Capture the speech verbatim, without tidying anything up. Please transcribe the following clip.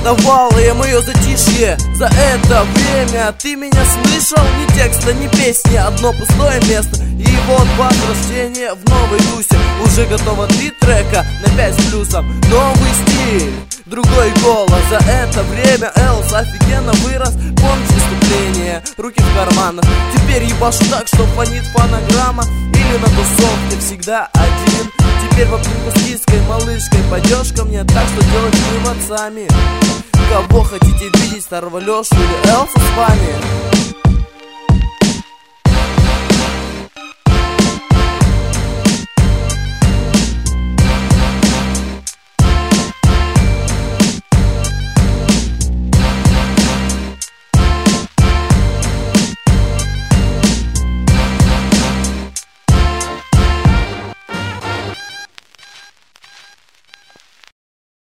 давал я мое затишье. За это время ты меня слышал? Ни текста, ни песни, одно пустое место. И вот возвращение в новой тусе. Уже готово три трека на пять с плюсом. Новый стиль, другой голос. За это время Элс офигенно вырос. Помнишь выступление, руки в карманах. Теперь ебашу так, что фонит фонограмма. Или на тусовке всегда один. Теперь в обнимку с киской, малышкой пойдешь ко мне. Так что делать вывод сами. Кого хотите видеть, старого Лешу или Элса с вами?